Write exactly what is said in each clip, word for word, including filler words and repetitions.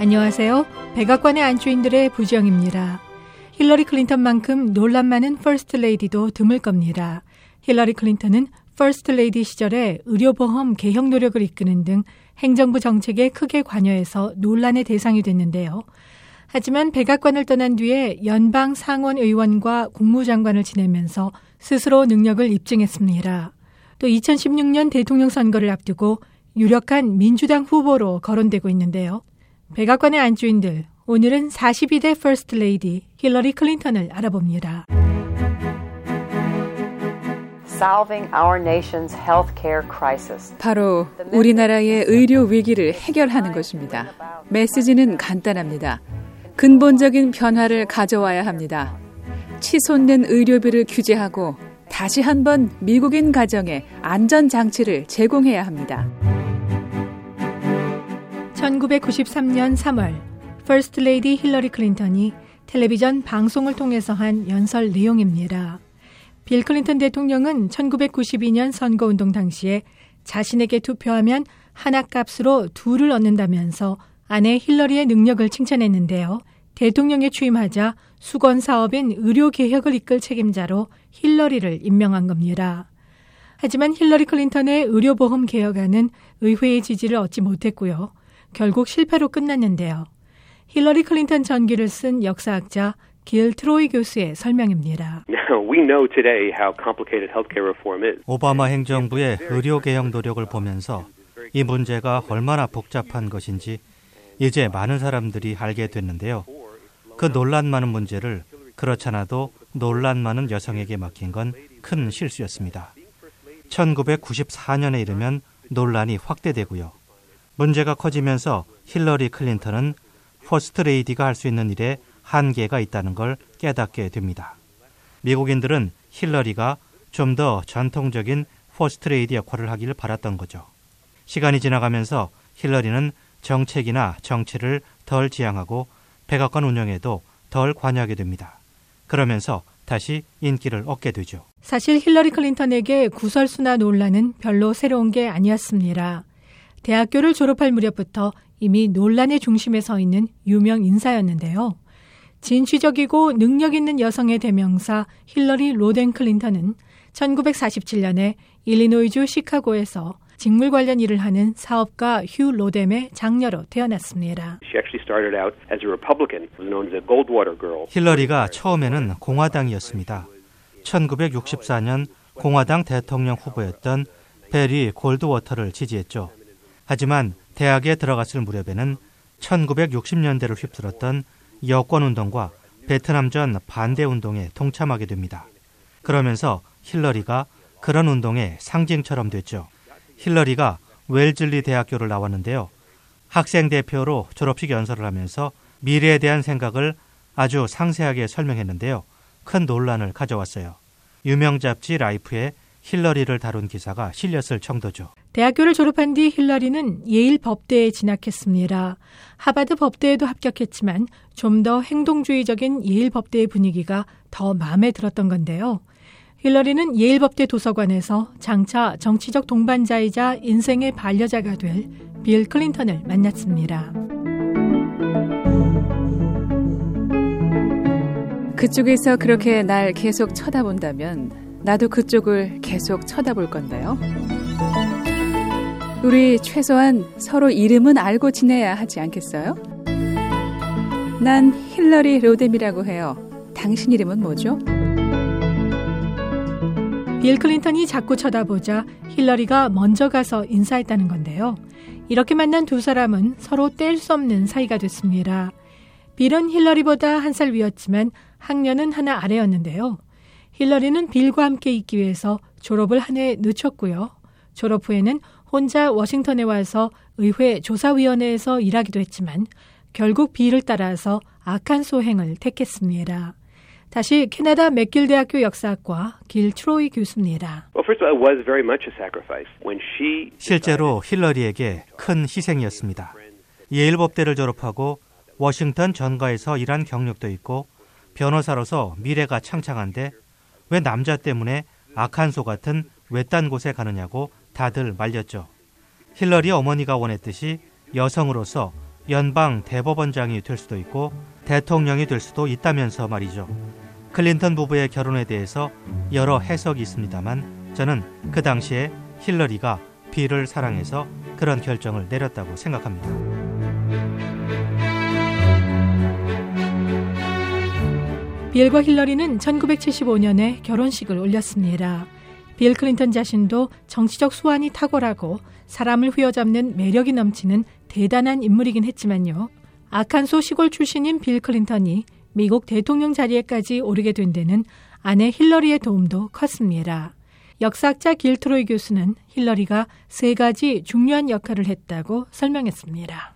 안녕하세요. 백악관의 안주인들의 부지영입니다. 힐러리 클린턴만큼 논란 많은 퍼스트 레이디도 드물 겁니다. 힐러리 클린턴은 퍼스트 레이디 시절에 의료보험 개혁 노력을 이끄는 등 행정부 정책에 크게 관여해서 논란의 대상이 됐는데요. 하지만 백악관을 떠난 뒤에 연방 상원 의원과 국무장관을 지내면서 스스로 능력을 입증했습니다. 또 이천십육 년 대통령 선거를 앞두고 유력한 민주당 후보로 거론되고 있는데요. 백악관의 안주인들, 오늘은 사십이 대 퍼스트 레이디 힐러리 클린턴을 알아봅니다. 바로 우리나라의 의료 위기를 해결하는 것입니다. 메시지는 간단합니다. 근본적인 변화를 가져와야 합니다. 치솟는 의료비를 규제하고 다시 한번 미국인 가정에 안전장치를 제공해야 합니다. 천구백구십삼 년 삼월 퍼스트 레이디 힐러리 클린턴이 텔레비전 방송을 통해서 한 연설 내용입니다. 빌 클린턴 대통령은 천구백구십이 년 선거운동 당시에 자신에게 투표하면 하나값으로 둘을 얻는다면서 아내 힐러리의 능력을 칭찬했는데요. 대통령에 취임하자 수건 사업인 의료개혁을 이끌 책임자로 힐러리를 임명한 겁니다. 하지만 힐러리 클린턴의 의료보험 개혁안은 의회의 지지를 얻지 못했고요. 결국 실패로 끝났는데요. 힐러리 클린턴 전기를 쓴 역사학자 길 트로이 교수의 설명입니다. 오바마 행정부의 의료개혁 노력을 보면서 이 문제가 얼마나 복잡한 것인지 이제 많은 사람들이 알게 됐는데요. 그 논란 많은 문제를 그렇잖아도 논란 많은 여성에게 맡긴 건 큰 실수였습니다. 천구백구십사 년에 이르면 논란이 확대되고요. 문제가 커지면서 힐러리 클린턴은 퍼스트 레이디가 할 수 있는 일에 한계가 있다는 걸 깨닫게 됩니다. 미국인들은 힐러리가 좀 더 전통적인 퍼스트 레이디 역할을 하기를 바랐던 거죠. 시간이 지나가면서 힐러리는 정책이나 정치를 덜 지향하고 백악관 운영에도 덜 관여하게 됩니다. 그러면서 다시 인기를 얻게 되죠. 사실 힐러리 클린턴에게 구설수나 논란은 별로 새로운 게 아니었습니다. 대학교를 졸업할 무렵부터 이미 논란의 중심에 서 있는 유명 인사였는데요. 진취적이고 능력 있는 여성의 대명사 힐러리 로덴 클린턴은 천구백사십칠 년에 일리노이주 시카고에서 직물 관련 일을 하는 사업가 휴 로뎀의 장녀로 태어났습니다. 힐러리가 처음에는 공화당이었습니다. 천구백육십사 년 공화당 대통령 후보였던 베리 골드워터를 지지했죠. 하지만 대학에 들어갔을 무렵에는 천구백육십 년대를 휩쓸었던 여권운동과 베트남전 반대운동에 동참하게 됩니다. 그러면서 힐러리가 그런 운동의 상징처럼 됐죠. 힐러리가 웰즐리 대학교를 나왔는데요. 학생 대표로 졸업식 연설을 하면서 미래에 대한 생각을 아주 상세하게 설명했는데요. 큰 논란을 가져왔어요. 유명 잡지 라이프에 힐러리를 다룬 기사가 실렸을 정도죠. 대학교를 졸업한 뒤 힐러리는 예일 법대에 진학했습니다. 하버드 법대에도 합격했지만 좀 더 행동주의적인 예일 법대의 분위기가 더 마음에 들었던 건데요. 힐러리는 예일 법대 도서관에서 장차 정치적 동반자이자 인생의 반려자가 될 빌 클린턴을 만났습니다. 그쪽에서 그렇게 날 계속 쳐다본다면 나도 그쪽을 계속 쳐다볼 건데요. 우리 최소한 서로 이름은 알고 지내야 하지 않겠어요? 난 힐러리 로뎀이라고 해요. 당신 이름은 뭐죠? 빌 클린턴이 자꾸 쳐다보자 힐러리가 먼저 가서 인사했다는 건데요. 이렇게 만난 두 사람은 서로 뗄 수 없는 사이가 됐습니다. 빌은 힐러리보다 한 살 위였지만 학년은 하나 아래였는데요. 힐러리는 빌과 함께 있기 위해서 졸업을 한 해 늦췄고요. 졸업 후에는 혼자 워싱턴에 와서 의회 조사위원회에서 일하기도 했지만 결국 빌을 따라서 악한 소행을 택했습니다. 다시 캐나다 맥길 대학교 역사학과 길 트로이 교수입니다. 실제로 힐러리에게 큰 희생이었습니다. 예일 법대를 졸업하고 워싱턴 전가에서 일한 경력도 있고 변호사로서 미래가 창창한데 왜 남자 때문에 악한 소 같은 외딴 곳에 가느냐고 다들 말렸죠. 힐러리 어머니가 원했듯이 여성으로서 연방 대법원장이 될 수도 있고 대통령이 될 수도 있다면서 말이죠. 클린턴 부부의 결혼에 대해서 여러 해석이 있습니다만 저는 그 당시에 힐러리가 빌을 사랑해서 그런 결정을 내렸다고 생각합니다. 빌과 힐러리는 천구백칠십오 년에 결혼식을 올렸습니다. 빌 클린턴 자신도 정치적 수완이 탁월하고 사람을 휘어잡는 매력이 넘치는 대단한 인물이긴 했지만요. 아칸소 시골 출신인 빌 클린턴이 미국 대통령 자리에까지 오르게 된 데는 아내 힐러리의 도움도 컸습니다. 역사학자 길트로이 교수는 힐러리가 세 가지 중요한 역할을 했다고 설명했습니다.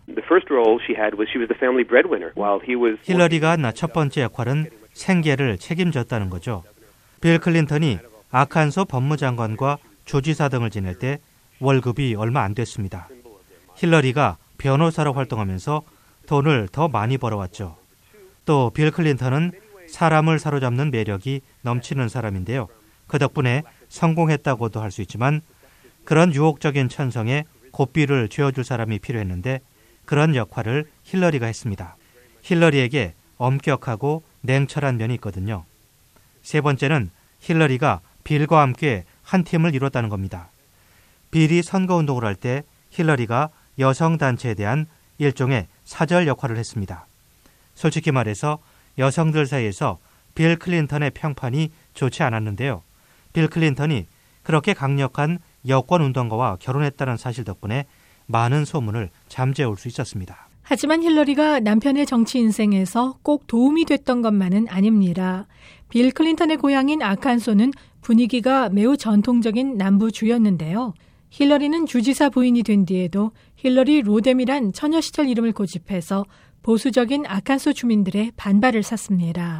힐러리가 한 첫 번째 역할은 생계를 책임졌다는 거죠. 빌 클린턴이 아칸소 법무장관과 주지사 등을 지낼 때 월급이 얼마 안 됐습니다. 힐러리가 변호사로 활동하면서 돈을 더 많이 벌어왔죠. 또 빌 클린턴은 사람을 사로잡는 매력이 넘치는 사람인데요. 그 덕분에 성공했다고도 할 수 있지만 그런 유혹적인 천성에 고삐를 쥐어줄 사람이 필요했는데 그런 역할을 힐러리가 했습니다. 힐러리에게 엄격하고 냉철한 면이 있거든요. 세 번째는 힐러리가 빌과 함께 한 팀을 이뤘다는 겁니다. 빌이 선거운동을 할 때 힐러리가 여성단체에 대한 일종의 사절 역할을 했습니다. 솔직히 말해서 여성들 사이에서 빌 클린턴의 평판이 좋지 않았는데요. 빌 클린턴이 그렇게 강력한 여권운동가와 결혼했다는 사실 덕분에 많은 소문을 잠재울 수 있었습니다. 하지만 힐러리가 남편의 정치 인생에서 꼭 도움이 됐던 것만은 아닙니다. 빌 클린턴의 고향인 아칸소는 분위기가 매우 전통적인 남부주였는데요. 힐러리는 주지사 부인이 된 뒤에도 힐러리 로뎀이란 처녀 시절 이름을 고집해서 보수적인 아칸소 주민들의 반발을 샀습니다.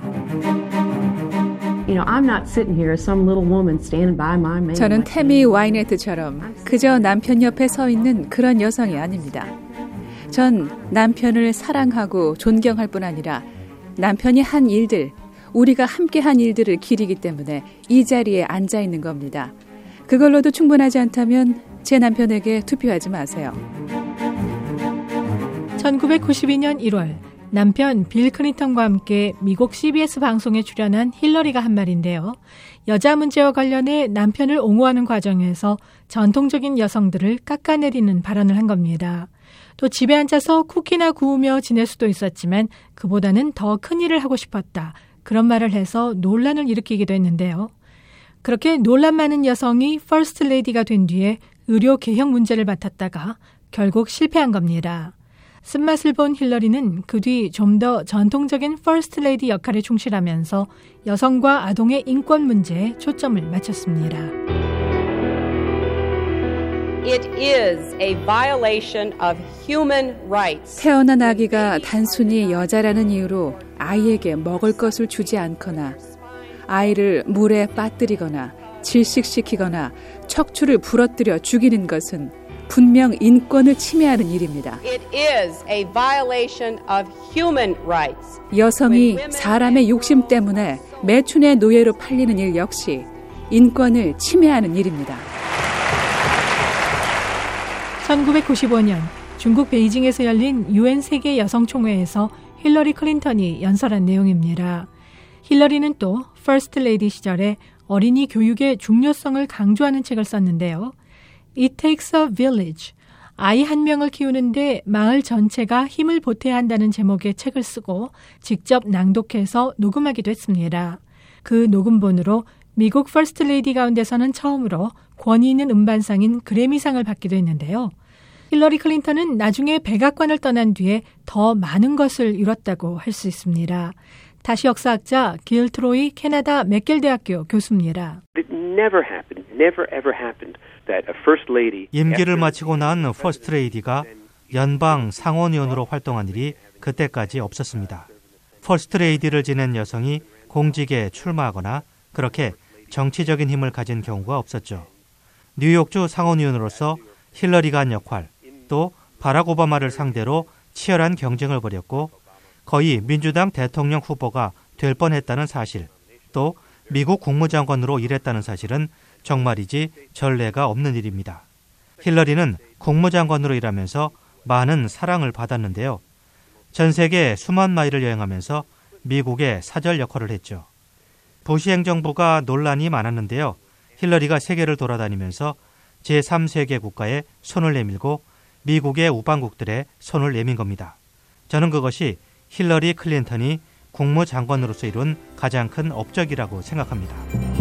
저는 태미 와이네트처럼 그저 남편 옆에 서 있는 그런 여성이 아닙니다. 전 남편을 사랑하고 존경할 뿐 아니라 남편이 한 일들, 우리가 함께 한 일들을 기리기 때문에 이 자리에 앉아 있는 겁니다. 그걸로도 충분하지 않다면 제 남편에게 투표하지 마세요. 천구백구십이 년 일월 남편 빌 클린턴과 함께 미국 씨비에스 방송에 출연한 힐러리가 한 말인데요. 여자 문제와 관련해 남편을 옹호하는 과정에서 전통적인 여성들을 깎아내리는 발언을 한 겁니다. 또 집에 앉아서 쿠키나 구우며 지낼 수도 있었지만 그보다는 더 큰 일을 하고 싶었다. 그런 말을 해서 논란을 일으키기도 했는데요. 그렇게 논란 많은 여성이 퍼스트 레이디가 된 뒤에 의료 개혁 문제를 맡았다가 결국 실패한 겁니다. 쓴맛을 본 힐러리는 그 뒤 좀 더 전통적인 퍼스트 레이디 역할에 충실하면서 여성과 아동의 인권 문제에 초점을 맞췄습니다. It is a violation of human rights. 태어난 아기가 단순히 여자라는 이유로 아이에게 먹을 것을 주지 않거나 아이를 물에 빠뜨리거나 질식시키거나 척추를 부러뜨려 죽이는 것은 분명 인권을 침해하는 일입니다. It is a violation of human rights. 여성이 사람의 욕심 때문에 매춘의 노예로 팔리는 일 역시 인권을 침해하는 일입니다. 천구백구십오 년 중국 베이징에서 열린 유엔 세계 여성총회에서 힐러리 클린턴이 연설한 내용입니다. 힐러리는 또 퍼스트 레이디 시절에 어린이 교육의 중요성을 강조하는 책을 썼는데요. It takes a village. 아이 한 명을 키우는데 마을 전체가 힘을 보태야 한다는 제목의 책을 쓰고 직접 낭독해서 녹음하기도 했습니다. 그 녹음본으로 미국 퍼스트 레이디 가운데서는 처음으로 권위 있는 음반상인 그래미상을 받기도 했는데요. 힐러리 클린턴은 나중에 백악관을 떠난 뒤에 더 많은 것을 이뤘다고 할 수 있습니다. 다시 역사학자 길트로이 캐나다 맥길 대학교 교수입니다. 임기를 마치고 난 퍼스트 레이디가 연방 상원의원으로 활동한 일이 그때까지 없었습니다. 퍼스트 레이디를 지낸 여성이 공직에 출마하거나 그렇게 정치적인 힘을 가진 경우가 없었죠. 뉴욕주 상원의원으로서 힐러리가 한 역할, 또 바락 오바마를 상대로 치열한 경쟁을 벌였고 거의 민주당 대통령 후보가 될 뻔했다는 사실, 또 미국 국무장관으로 일했다는 사실은 정말이지 전례가 없는 일입니다. 힐러리는 국무장관으로 일하면서 많은 사랑을 받았는데요. 전 세계 수만 마일을 여행하면서 미국의 사절 역할을 했죠. 부시 행정부가 논란이 많았는데요. 힐러리가 세계를 돌아다니면서 제삼 세계 국가에 손을 내밀고 미국의 우방국들의 손을 내민 겁니다. 저는 그것이 힐러리 클린턴이 국무장관으로서 이룬 가장 큰 업적이라고 생각합니다.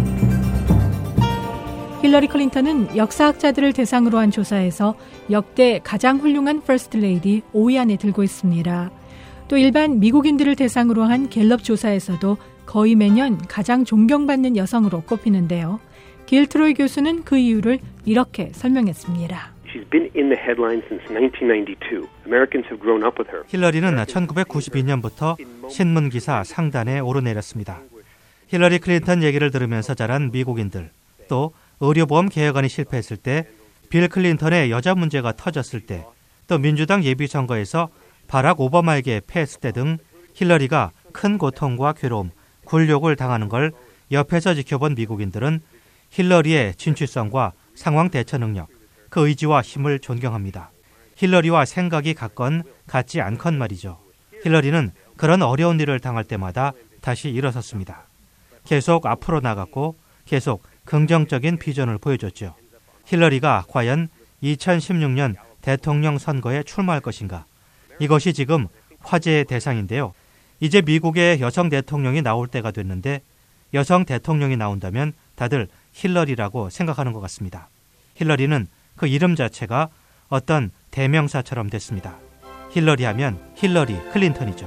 힐러리 클린턴은 역사학자들을 대상으로 한 조사에서 역대 가장 훌륭한 퍼스트 레이디 오 위 안에 들고 있습니다. 또 일반 미국인들을 대상으로 한 갤럽 조사에서도 거의 매년 가장 존경받는 여성으로 꼽히는데요. 길 트로이 교수는 그 이유를 이렇게 설명했습니다. She's been in the headlines since nineteen ninety-two. Americans have grown up with her. 힐러리는 천구백구십이 년부터 신문기사 상단에 오르내렸습니다. 힐러리 클린턴 얘기를 들으면서 자란 미국인들, 또 의료보험 개혁안이 실패했을 때, 빌 클린턴의 여자 문제가 터졌을 때, 또 민주당 예비선거에서 바락 오바마에게 패했을 때 등 힐러리가 큰 고통과 괴로움, 굴욕을 당하는 걸 옆에서 지켜본 미국인들은 힐러리의 진취성과 상황 대처 능력, 그 의지와 힘을 존경합니다. 힐러리와 생각이 같건 같지 않건 말이죠. 힐러리는 그런 어려운 일을 당할 때마다 다시 일어섰습니다. 계속 앞으로 나갔고 계속 긍정적인 비전을 보여줬죠. 힐러리가 과연 이천십육 년 대통령 선거에 출마할 것인가? 이것이 지금 화제의 대상인데요. 이제 미국의 여성 대통령이 나올 때가 됐는데 여성 대통령이 나온다면 다들 힐러리라고 생각하는 것 같습니다. 힐러리는 그 이름 자체가 어떤 대명사처럼 됐습니다. 힐러리 하면 힐러리 클린턴이죠.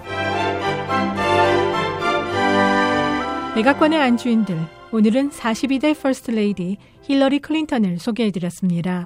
백악관의 안주인들, 오늘은 사십이 대 퍼스트 레이디 힐러리 클린턴을 소개해드렸습니다.